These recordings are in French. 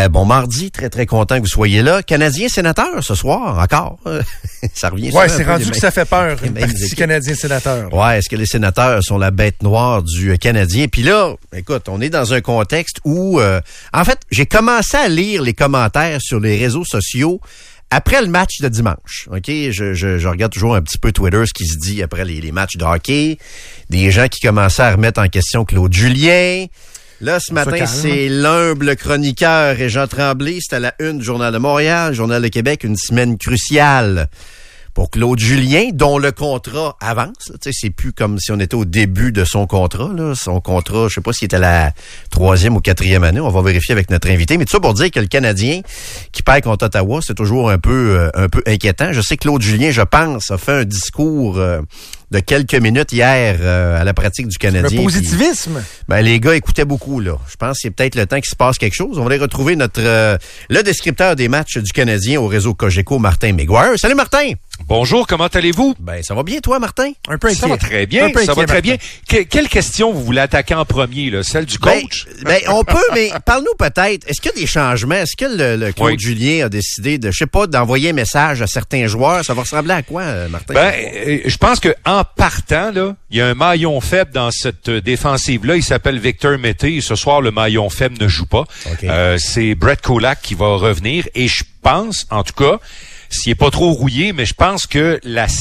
Bon mardi, très très content que vous soyez là. Canadien sénateur ce soir, encore. Ça revient Ouais, c'est rendu que ça fait peur, le Parti canadien sénateur. Ouais, est-ce que les sénateurs sont la bête noire du Canadien? Puis là, écoute, on est dans un contexte où, en fait, j'ai commencé à lire les commentaires sur les réseaux sociaux après le match de dimanche. OK, je regarde toujours un petit peu Twitter, ce qui se dit après les matchs de hockey. Des gens qui commençaient à remettre en question Claude Julien. Là, ce matin, c'est l'humble chroniqueur Régent Tremblay. C'est à la une du Journal de Montréal, Journal de Québec, une semaine cruciale pour Claude Julien, dont le contrat avance. Tu sais, c'est plus comme si on était au début de son contrat. Là. Son contrat, je sais pas s'il était à la 3e ou 4e année. On va vérifier avec notre invité. Mais tout ça pour dire que le Canadien qui perd contre Ottawa, c'est toujours un peu inquiétant. Je sais que Claude Julien, je pense, a fait un discours de quelques minutes hier à la pratique du Canadien. Le positivisme. Puis, les gars écoutaient beaucoup, là. Je pense que c'est peut-être le temps qu'il se passe quelque chose. On va aller retrouver le descripteur des matchs du Canadien au réseau Cogeco, Martin Maguire. Salut, Martin! Bonjour, comment allez-vous? Ça va bien, toi, Martin? Un peu inquiet. Ça va très bien, ça va très bien. Quelle question vous voulez attaquer en premier, là? Celle du coach? On peut, mais parle-nous peut-être. Est-ce qu'il y a des changements? Est-ce que le Claude Julien a décidé d'envoyer un message à certains joueurs? Ça va ressembler à quoi, Martin? Je pense que en partant, là, il y a un maillon faible dans cette défensive-là. Il s'appelle Victor Mété. Ce soir, le maillon faible ne joue pas. Okay. C'est Brett Kulak qui va revenir. Et je pense, en tout cas, s'il est pas trop rouillé, mais je pense que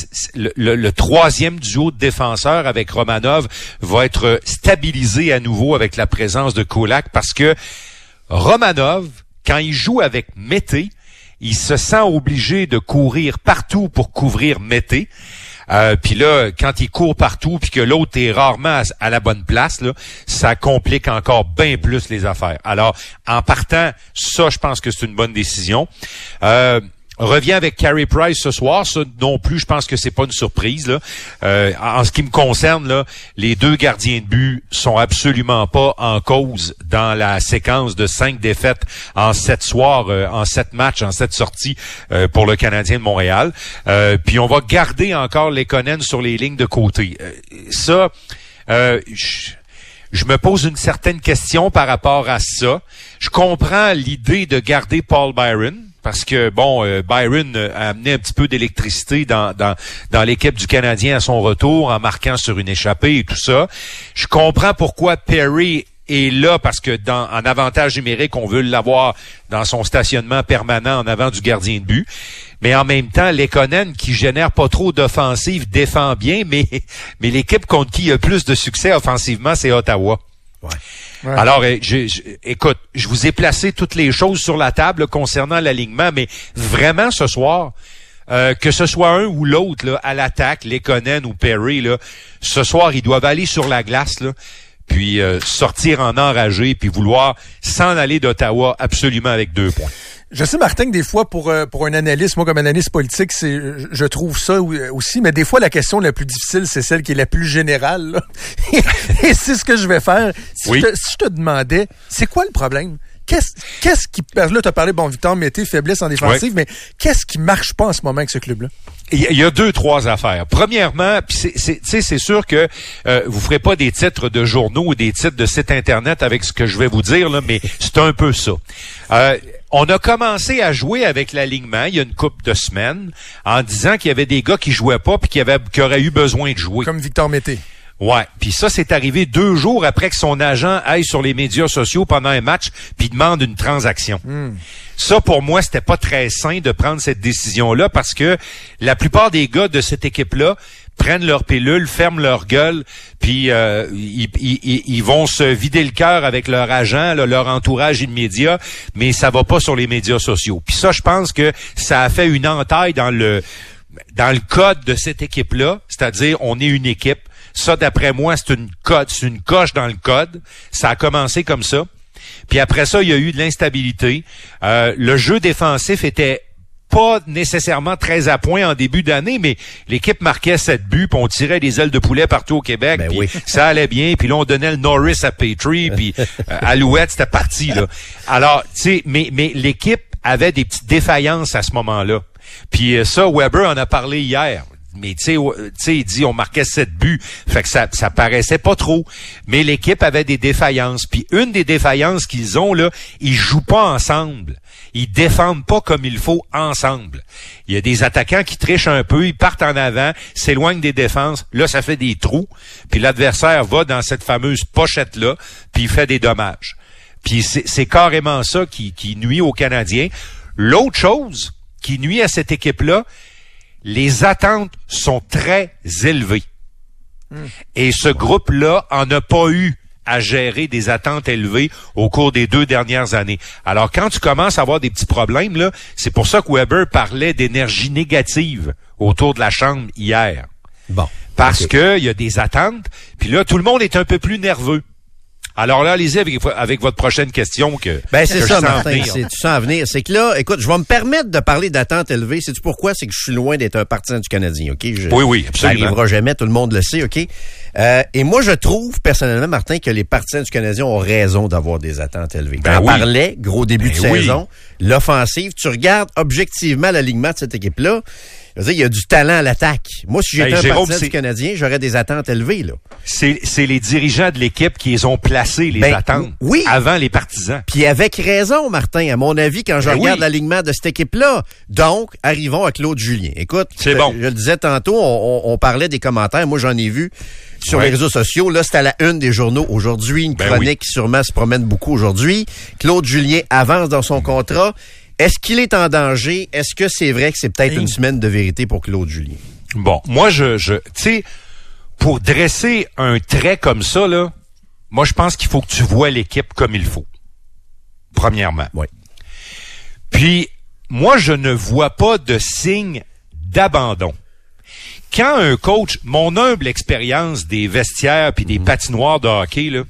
le troisième duo de défenseurs avec Romanov va être stabilisé à nouveau avec la présence de Kulak, parce que Romanov, quand il joue avec Mété, il se sent obligé de courir partout pour couvrir Mété. Puis là, quand il court partout, puis que l'autre est rarement à la bonne place, là, ça complique encore bien plus les affaires. Alors, en partant, ça, je pense que c'est une bonne décision. Revient avec Carey Price ce soir. Ça non plus, je pense que c'est pas une surprise, là. En ce qui me concerne, là, les deux gardiens de but sont absolument pas en cause dans la séquence de 5 défaites en 7 soirs, en 7 matchs, en 7 sorties pour le Canadien de Montréal. Puis on va garder encore Lekonen sur les lignes de côté. Je me pose une certaine question par rapport à ça. Je comprends l'idée de garder Paul Byron, parce que, Byron a amené un petit peu d'électricité dans l'équipe du Canadien à son retour, en marquant sur une échappée et tout ça. Je comprends pourquoi Perry est là, parce que en avantage numérique, on veut l'avoir dans son stationnement permanent en avant du gardien de but. Mais en même temps, Lekonen, qui génère pas trop d'offensive, défend bien, mais l'équipe contre qui il y a plus de succès offensivement, c'est Ottawa. Ouais. Ouais. Alors, écoute, je vous ai placé toutes les choses sur la table concernant l'alignement, mais vraiment ce soir, que ce soit un ou l'autre là, à l'attaque, Lekonen ou Perry, là, ce soir, ils doivent aller sur la glace, là, puis sortir en enragé, puis vouloir s'en aller d'Ottawa absolument avec 2 points. Je sais, Martin, que des fois, pour un analyste, moi, comme analyste politique, je trouve ça aussi, mais des fois, la question la plus difficile, c'est celle qui est la plus générale, là. Et c'est ce que je vais faire. Si je te demandais, c'est quoi le problème? Qu'est-ce qui... Là, tu as parlé, Victor Mété, faiblesse en défensive, mais qu'est-ce qui marche pas en ce moment avec ce club-là? Il y a 2-3 affaires. Premièrement, puis c'est sûr que vous ferez pas des titres de journaux ou des titres de sites Internet avec ce que je vais vous dire, là, mais c'est un peu ça. On a commencé à jouer avec l'alignement il y a une couple de semaines en disant qu'il y avait des gars qui jouaient pas puis qui auraient eu besoin de jouer. Comme Victor Mété. Ouais, puis ça, c'est arrivé 2 jours après que son agent aille sur les médias sociaux pendant un match puis demande une transaction. Ça, pour moi, c'était pas très sain de prendre cette décision-là, parce que la plupart des gars de cette équipe-là prennent leur pilule, ferment leur gueule, puis ils vont se vider le cœur avec leur agent, là, leur entourage immédiat, mais ça va pas sur les médias sociaux. Puis ça, je pense que ça a fait une entaille dans le code de cette équipe-là, c'est-à-dire on est une équipe. Ça, d'après moi, c'est une coche dans le code. Ça a commencé comme ça. Puis après ça, il y a eu de l'instabilité. Le jeu défensif était pas nécessairement très à point en début d'année, mais l'équipe marquait 7 buts, puis on tirait des ailes de poulet partout au Québec, puis ça allait bien, puis là, on donnait le Norris à Petrie, puis Alouette, c'était parti, là. Alors, tu sais, mais l'équipe avait des petites défaillances à ce moment-là. Puis ça, Weber en a parlé hier. Mais tu sais, il dit on marquait 7 buts, fait que ça paraissait pas trop. Mais l'équipe avait des défaillances. Puis une des défaillances qu'ils ont là, ils jouent pas ensemble. Ils défendent pas comme il faut ensemble. Il y a des attaquants qui trichent un peu, ils partent en avant, s'éloignent des défenses. Là, ça fait des trous. Puis l'adversaire va dans cette fameuse pochette-là, puis il fait des dommages. Puis c'est carrément ça qui nuit aux Canadiens. L'autre chose qui nuit à cette équipe-là, les attentes sont très élevées. Et ce groupe-là en a pas eu à gérer des attentes élevées au cours des 2 dernières années. Alors, quand tu commences à avoir des petits problèmes, là, c'est pour ça que Weber parlait d'énergie négative autour de la chambre hier. Bon. Parce que il y a des attentes, puis là, tout le monde est un peu plus nerveux. Alors là, allez-y avec votre prochaine question c'est ça, Martin, c'est tout ça à venir. C'est que là, écoute, je vais me permettre de parler d'attente élevée. Sais-tu pourquoi? C'est que je suis loin d'être un partisan du Canadien, OK? Oui, absolument. Ça n'arrivera jamais, tout le monde le sait, OK? Et moi, je trouve, personnellement, Martin, que les partisans du Canadien ont raison d'avoir des attentes élevées. On parlait, gros début de saison, l'offensive. Tu regardes objectivement l'alignement de cette équipe-là, je veux dire, il y a du talent à l'attaque. Moi, si j'étais un partisan du Canadien, j'aurais des attentes élevées, là. C'est les dirigeants de l'équipe qui les ont placés, les attentes, avant les partisans. Puis avec raison, Martin, à mon avis, quand je regarde l'alignement de cette équipe-là. Donc, arrivons à Claude Julien. Écoute, je le disais tantôt, on parlait des commentaires. Moi, j'en ai vu sur les réseaux sociaux. Là, c'est à la une des journaux aujourd'hui. Une chronique qui sûrement se promène beaucoup aujourd'hui. Claude Julien avance dans son contrat. Est-ce qu'il est en danger? Est-ce que c'est vrai que c'est peut-être une semaine de vérité pour Claude Julien? Bon, moi, tu sais, pour dresser un trait comme ça, là, moi, je pense qu'il faut que tu vois l'équipe comme il faut. Premièrement. Oui. Puis, moi, je ne vois pas de signe d'abandon. Quand un coach, mon humble expérience des vestiaires puis des patinoires de hockey, là,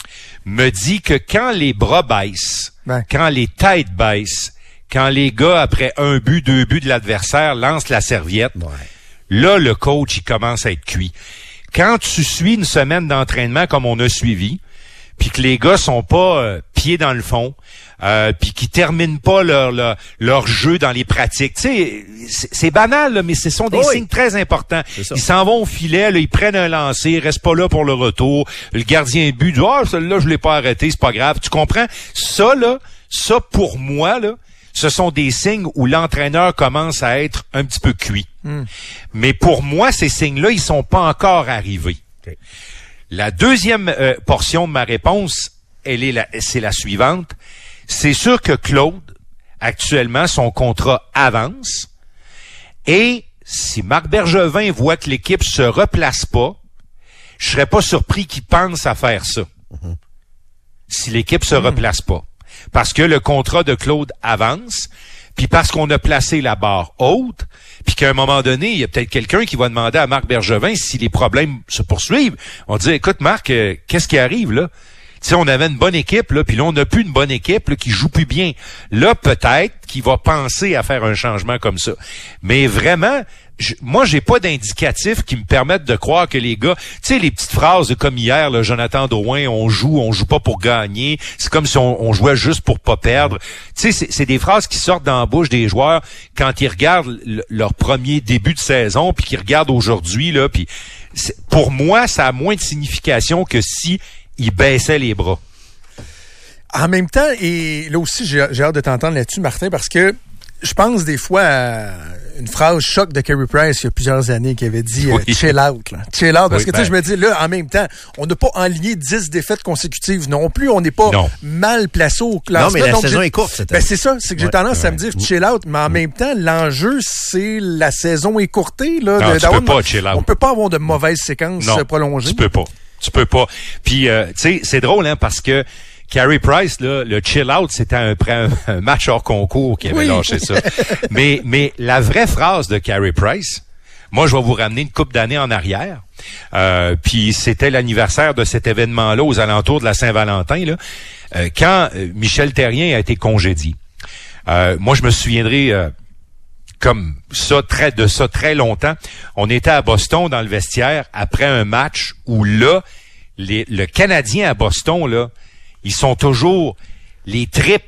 me dit que quand les bras baissent, quand les têtes baissent, quand les gars, après 1 but, 2 buts de l'adversaire, lancent la serviette, là, le coach, il commence à être cuit. Quand tu suis une semaine d'entraînement comme on a suivi, puis que les gars sont pas pieds dans le fond, puis qui terminent pas leur jeu dans les pratiques. Tu sais, c'est banal, là, mais ce sont des signes très importants. Ils s'en vont au filet, là, ils prennent un lancer, ils restent pas là pour le retour. Le gardien but dit « celui-là, je l'ai pas arrêté, c'est pas grave. » Tu comprends? Ça, pour moi, là, ce sont des signes où l'entraîneur commence à être un petit peu cuit. Mais pour moi, ces signes-là, ils sont pas encore arrivés. Okay. La deuxième portion de ma réponse, c'est la suivante. C'est sûr que Claude, actuellement, son contrat avance. Et si Marc Bergevin voit que l'équipe se replace pas, je serais pas surpris qu'il pense à faire ça. Si l'équipe se replace pas. Parce que le contrat de Claude avance, puis parce qu'on a placé la barre haute, puis qu'à un moment donné, il y a peut-être quelqu'un qui va demander à Marc Bergevin si les problèmes se poursuivent. On dit, écoute Marc, qu'est-ce qui arrive là? Tu sais, on avait une bonne équipe, là, puis là, on n'a plus une bonne équipe là, qui joue plus bien. Là, peut-être qu'il va penser à faire un changement comme ça. Mais vraiment, moi, j'ai pas d'indicatif qui me permettent de croire que les gars... Tu sais, les petites phrases comme hier, là, Jonathan Drouin, on joue pas pour gagner. C'est comme si on jouait juste pour pas perdre. Tu sais, c'est des phrases qui sortent dans la bouche des joueurs quand ils regardent leur premier début de saison, puis qu'ils regardent aujourd'hui, là, puis pour moi, ça a moins de signification que si il baissait les bras. En même temps, et là aussi, j'ai hâte de t'entendre là-dessus, Martin, parce que je pense des fois à une phrase choc de Carey Price il y a plusieurs années qui avait dit chill out. Là. Chill out. Parce que tu sais, je me dis, là, en même temps, on n'a pas enligné 10 défaites consécutives non plus. On n'est pas mal placé au classement. Non, mais la saison est courte, cette année. C'est ça. C'est que j'ai tendance à me dire chill out. Mais en même temps, l'enjeu, c'est la saison écourtée. Là, non, tu peux pas chill out. On peut pas avoir de mauvaises séquences prolongées. Tu peux pas. Puis, tu sais, c'est drôle, hein, parce que Carey Price, là, le chill out, c'était un match hors concours qui avait lâché ça. Mais la vraie phrase de Carey Price, moi, je vais vous ramener une couple d'années en arrière. Puis c'était l'anniversaire de cet événement-là aux alentours de la Saint-Valentin, là, quand Michel Therrien a été congédié. Moi, je me souviendrai comme ça très longtemps. On était à Boston dans le vestiaire après un match où là, le Canadien à Boston, là, ils sont toujours les tripes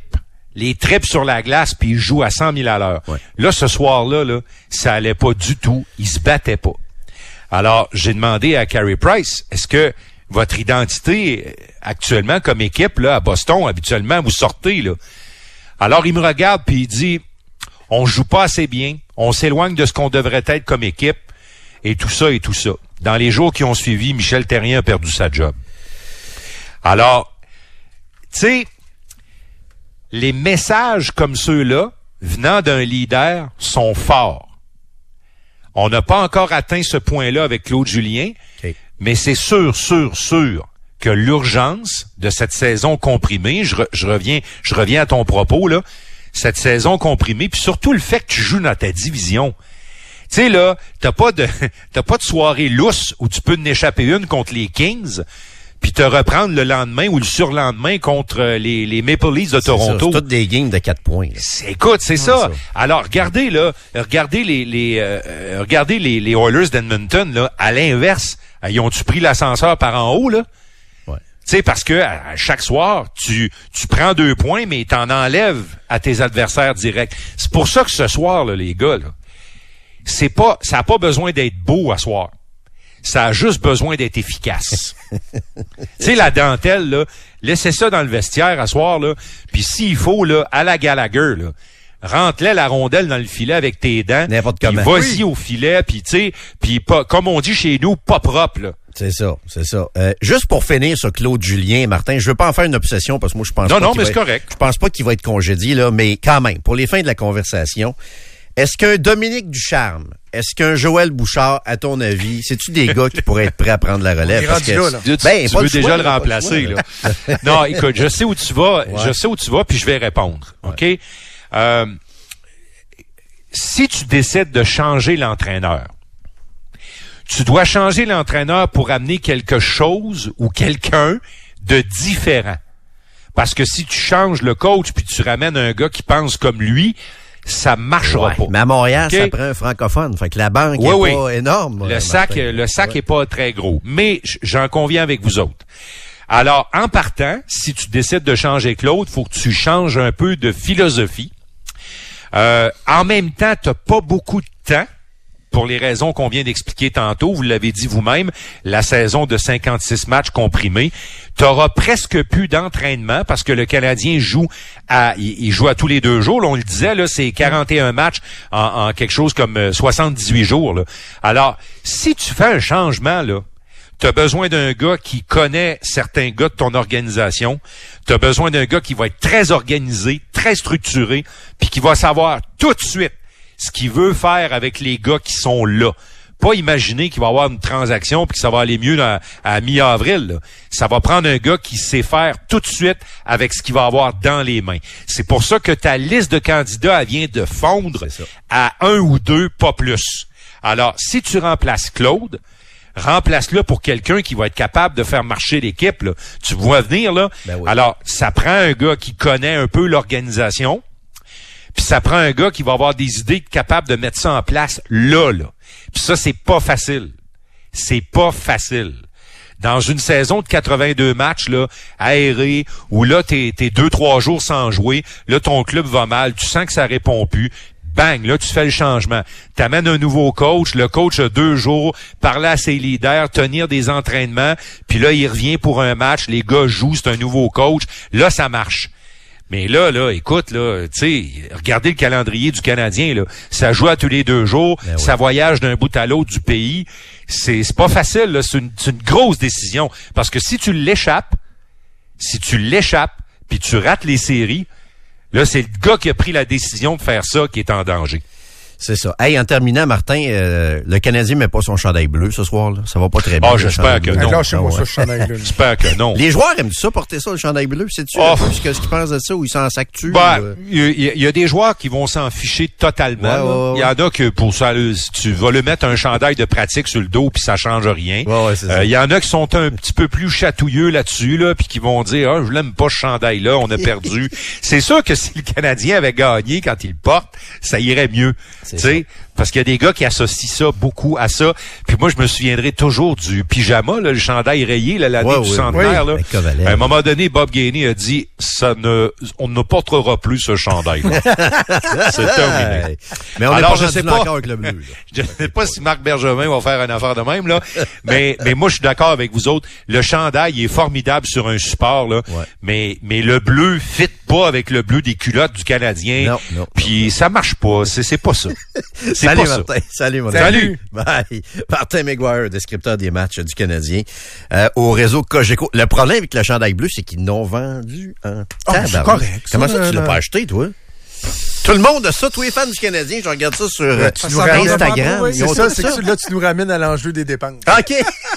les trips sur la glace, puis il joue à 100 000 à l'heure. Ouais. Là, ce soir-là, là, ça allait pas du tout. Il se battait pas. Alors, j'ai demandé à Carey Price, est-ce que votre identité actuellement comme équipe là à Boston, habituellement, vous sortez là? Alors, il me regarde puis il dit, on joue pas assez bien, on s'éloigne de ce qu'on devrait être comme équipe, et tout ça et tout ça. Dans les jours qui ont suivi, Michel Therrien a perdu sa job. Alors, tu sais, les messages comme ceux-là, venant d'un leader, sont forts. On n'a pas encore atteint ce point-là avec Claude Julien, okay. Mais c'est sûr que l'urgence de cette saison comprimée, je reviens à ton propos, là, cette saison comprimée, puis surtout le fait que tu joues dans ta division. Tu sais, là, t'as pas de soirée lousse où tu peux en échapper une contre les Kings, puis te reprendre le lendemain ou le surlendemain contre les Maple Leafs de Toronto. C'est toutes des games de 4 points. Écoute, c'est ça. Alors, regardez les Oilers d'Edmonton, là, à l'inverse. Ils ont-tu pris l'ascenseur par en haut, là? Ouais. Tu sais, parce que à chaque soir, tu prends 2 points, mais t'en enlèves à tes adversaires directs. C'est pour ça que ce soir, là, les gars, là, ça a pas besoin d'être beau à soir. Ça a juste besoin d'être efficace. Tu sais, la dentelle, là, laissez ça dans le vestiaire à soir, là, puis s'il faut, là, à la Gallagher, là, rentre-la la rondelle dans le filet avec tes dents, puis vas-y au filet, puis tu sais, puis pas, comme on dit chez nous, pas propre, là. C'est ça. Juste pour finir sur Claude Julien, Martin, je veux pas en faire une obsession parce que moi je pense c'est correct. Je pense pas qu'il va être congédié là, mais quand même, pour les fins de la conversation, est-ce qu'un Dominique Ducharme, est-ce qu'un Joël Bouchard, à ton avis, c'est-tu des gars qui pourraient être prêts à prendre la relève? Parce que tu veux déjà le remplacer, là. Non, écoute, je sais où tu vas, puis je vais répondre. OK? Si tu décides de changer l'entraîneur, tu dois changer l'entraîneur pour amener quelque chose ou quelqu'un de différent. Parce que si tu changes le coach puis tu ramènes un gars qui pense comme lui, ça marchera pas. Mais à Montréal, ça prend un francophone. Fait que la banque est pas énorme. Le sac est pas très gros. Mais j'en conviens avec vous autres. Alors, en partant, si tu décides de changer Claude, faut que tu changes un peu de philosophie. En même temps, t'as pas beaucoup de temps pour les raisons qu'on vient d'expliquer tantôt. Vous l'avez dit vous-même, la saison de 56 matchs comprimés. T'auras presque plus d'entraînement parce que le Canadien joue à tous les 2 jours. Là, on le disait, là, c'est 41 matchs en quelque chose comme 78 jours. Là. Alors, si tu fais un changement, là, t'as besoin d'un gars qui connaît certains gars de ton organisation. T'as besoin d'un gars qui va être très organisé, très structuré, puis qui va savoir tout de suite ce qu'il veut faire avec les gars qui sont là. Pas imaginer qu'il va y avoir une transaction puis que ça va aller mieux à mi-avril. Là. Ça va prendre un gars qui sait faire tout de suite avec ce qu'il va avoir dans les mains. C'est pour ça que ta liste de candidats, elle vient de fondre à 1 ou 2, pas plus. Alors, si tu remplaces Claude, remplace-le pour quelqu'un qui va être capable de faire marcher l'équipe. Là. Tu vois venir, là? Ben oui. Alors, ça prend un gars qui connaît un peu l'organisation, puis ça prend un gars qui va avoir des idées capables de mettre ça en place là. Puis ça, c'est pas facile. C'est pas facile. Dans une saison de 82 matchs, là, aérés, où là, t'es 2-3 jours sans jouer, là, ton club va mal, tu sens que ça répond plus. Bang, là, tu fais le changement. T'amènes un nouveau coach, le coach a 2 jours, parler à ses leaders, tenir des entraînements, puis là, il revient pour un match, les gars jouent, c'est un nouveau coach. Là, ça marche. Mais là, écoute, là, tu sais, regardez le calendrier du Canadien, là. Ça joue à tous les 2 jours, ça voyage d'un bout à l'autre du pays. C'est pas facile, là. C'est une grosse décision. Parce que si tu l'échappes, puis tu rates les séries, là, c'est le gars qui a pris la décision de faire ça qui est en danger. C'est ça. Hey, en terminant, Martin, le Canadien met pas son chandail bleu ce soir, là. Ça va pas très bien. Ah, j'espère que non. Lâchez-moi ça, le chandail bleu. J'espère que non. Les joueurs aiment ça, porter ça, le chandail bleu. Sais-tu ce qu'ils pensent de ça ou ils s'en s'actuent? Il y a des joueurs qui vont s'en ficher totalement. Il y en a que pour ça, tu vas le mettre un chandail de pratique sur le dos puis ça change rien. Il y en a qui sont un petit peu plus chatouilleux là-dessus, là, puis qui vont dire, je l'aime pas ce chandail-là, on a perdu. C'est sûr que si le Canadien avait gagné quand il le porte, ça irait mieux. Tu sais, Parce qu'il y a des gars qui associent ça beaucoup à ça. Puis moi, je me souviendrai toujours du pyjama, là, le chandail rayé, là, l'année du centenaire. Là. À un moment donné, Bob Gainey a dit, on ne portera plus ce chandail. C'est terminé. Mais on alors, je sais pas encore avec le bleu. Je sais pas si Marc Bergevin va faire une affaire de même, là. mais moi, je suis d'accord avec vous autres. Le chandail est formidable sur un support, là. Ouais. Mais le bleu fit pas avec le bleu des culottes du Canadien. Non. Puis ça marche pas. C'est pas ça. Salut Martin. Salut mon ami. Salut. Bye. Martin McGuire, descripteur des matchs du Canadien au réseau Cogeco. Le problème avec le chandail bleu, c'est qu'ils l'ont vendu en tabac. Correct. Comment ça, tu l'as pas acheté, toi? Tout le monde a ça, tous les fans du Canadien, je regarde ça sur Instagram. C'est ça, c'est que là, tu nous ramènes à l'enjeu des dépenses. OK.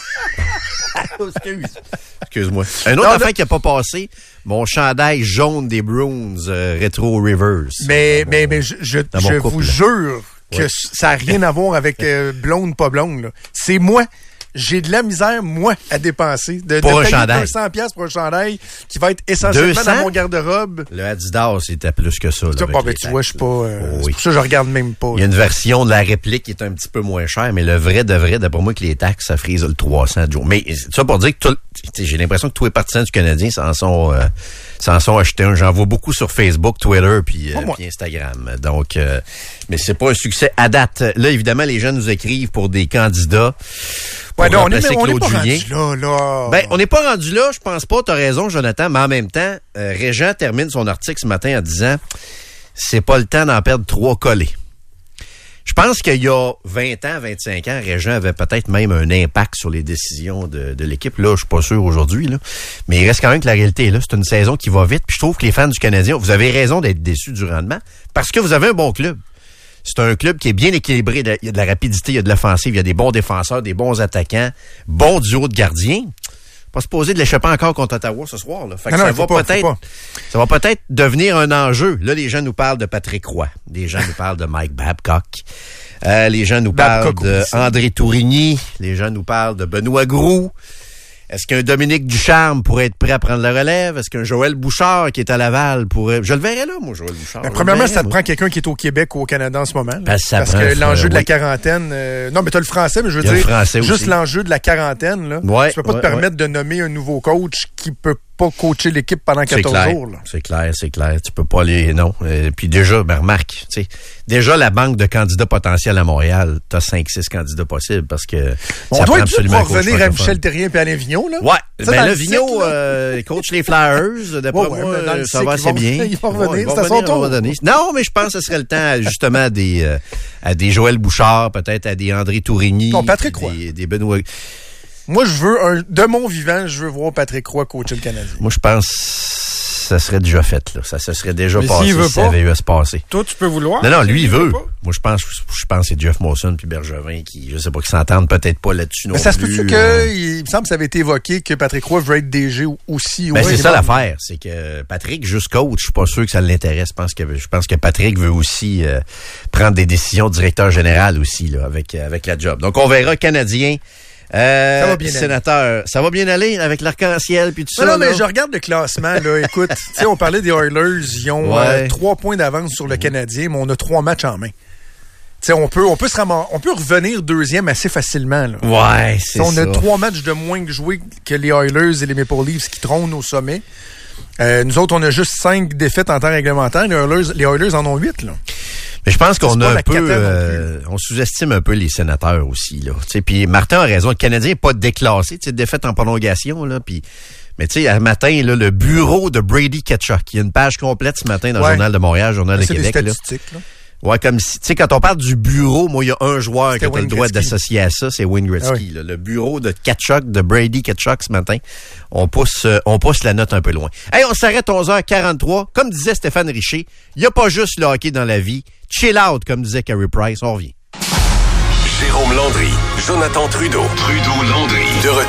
Excuse-moi. Un autre affaire qui n'a pas passé, mon chandail jaune des Bruins Retro Rivers. Mais je vous jure que ça n'a rien à voir avec blonde, pas blonde. Là. C'est moi. J'ai de la misère, moi, à dépenser. De payer 200$ pour un chandail qui va être essentiellement 200? Dans mon garde-robe. Le Adidas, c'était plus que ça. Là, tu vois, je suis pas... c'est pour ça que je regarde même pas. Il y a une version de la réplique qui est un petit peu moins chère, mais le vrai de vrai, d'après moi, que les taxes, ça frise le 300, Joe. Mais ça pour dire que j'ai l'impression que tous les partisans du Canadien s'en sont achetés un. J'en vois beaucoup sur Facebook, Twitter, puis Instagram. Donc, mais c'est pas un succès à date. Là, évidemment, les gens nous écrivent pour des candidats. Ouais, non, on n'est pas rendu là. Ben, on n'est pas rendu là, je pense pas, t'as raison, Jonathan, mais en même temps, Régent termine son article ce matin en disant c'est pas le temps d'en perdre 3 collés. Je pense qu'il y a 20 ans, 25 ans, Régent avait peut-être même un impact sur les décisions de l'équipe. Là, je suis pas sûr aujourd'hui, là. Mais il reste quand même que la réalité est là. C'est une saison qui va vite. Puis je trouve que les fans du Canadien, vous avez raison d'être déçus du rendement parce que vous avez un bon club. C'est un club qui est bien équilibré. Il y a de la rapidité, il y a de l'offensive, il y a des bons défenseurs, des bons attaquants, bon duo de gardiens. Pas se poser de l'échapper encore contre Ottawa ce soir. Là. Fait que ça va peut-être devenir un enjeu. Là, les gens nous parlent de Patrick Roy. Les gens nous parlent de Mike Babcock. Les gens nous parlent d'André Tourigny. Les gens nous parlent de Benoît Groux. Est-ce qu'un Dominique Ducharme pourrait être prêt à prendre la relève? Est-ce qu'un Joël Bouchard qui est à Laval pourrait... Je le verrais là, moi, Joël Bouchard. Premièrement, ça te prend quelqu'un qui est au Québec ou au Canada en ce moment. Parce que l'enjeu de la quarantaine... non, mais t'as le français, mais je veux dire, juste l'enjeu de la quarantaine, là. Ouais, tu peux pas te permettre de nommer un nouveau coach qui peut pas coacher l'équipe pendant 14 jours. Là. C'est clair. Tu peux pas aller... Non. Puis déjà, remarque, tu sais, déjà la banque de candidats potentiels à Montréal, t'as 5-6 candidats possibles parce que on doit absolument revenir à Michel Terrien et Alain Vigneault, là. Ouais. Ben là, Vigneault coach les Flyers. D'après moi, ça va assez bien. Il va revenir, c'est à son tour. Non, mais je pense que ce serait le temps, justement, à des Joël Bouchard, peut-être à des André Tourigny. Non, Patrick Roy. Des Benoît... Moi, de mon vivant, je veux voir Patrick Roy coacher le Canadien. Moi, je pense que ça serait déjà fait, là. Ça se serait déjà passé si ça avait eu à se passer. Toi, tu peux vouloir. Non, lui, il veut. Moi, je pense que c'est Jeff Molson puis Bergevin qui, je sais pas, qui s'entendent peut-être pas là-dessus non plus. Mais ça se peut-tu il me semble que ça avait été évoqué que Patrick Roy veut être DG aussi. Ben, c'est ça l'affaire. C'est que Patrick, juste coach, je suis pas sûr que ça l'intéresse. Je pense que Patrick veut aussi prendre des décisions de directeur général aussi, là, avec la job. Donc, on verra Canadien. Ça va bien sénateur, aller. Ça va bien aller avec l'arc-en-ciel puis tout ça. Non, mais je regarde le classement, là. Écoute, tu sais, on parlait des Oilers, ils ont 3 points d'avance sur le Canadien, mais on a 3 matchs en main. Tu sais, on peut revenir deuxième assez facilement, là. Ouais, c'est ça. On a 3 matchs de moins que jouer que les Oilers et les Maple Leafs qui trônent au sommet. Nous autres, on a juste 5 défaites en temps réglementaire. Les Oilers en ont 8, là. Mais je pense qu'on a un peu, on sous-estime un peu les sénateurs aussi, là. Tu sais, puis Martin a raison, le Canadien n'est pas déclassé, tu sais, défaite en prolongation, là, puis. Mais tu sais, un matin, là, le bureau de Brady Tkachuk, il y a une page complète ce matin dans le Journal de Montréal, Journal de Québec. C'est des statistiques, là. Ouais, comme si, tu sais, quand on parle du bureau, moi, il y a un joueur qui a le droit d'associer à ça, c'est Wayne Gretzky. Là. Le bureau de Tkachuk, de Brady Tkachuk ce matin, on pousse la note un peu loin. Hey, on s'arrête 11h43. Comme disait Stéphane Richer, il n'y a pas juste le hockey dans la vie. Chill out, comme disait Carey Price. On revient. Jérôme Landry, Jonathan Trudeau. Trudeau-Landry. De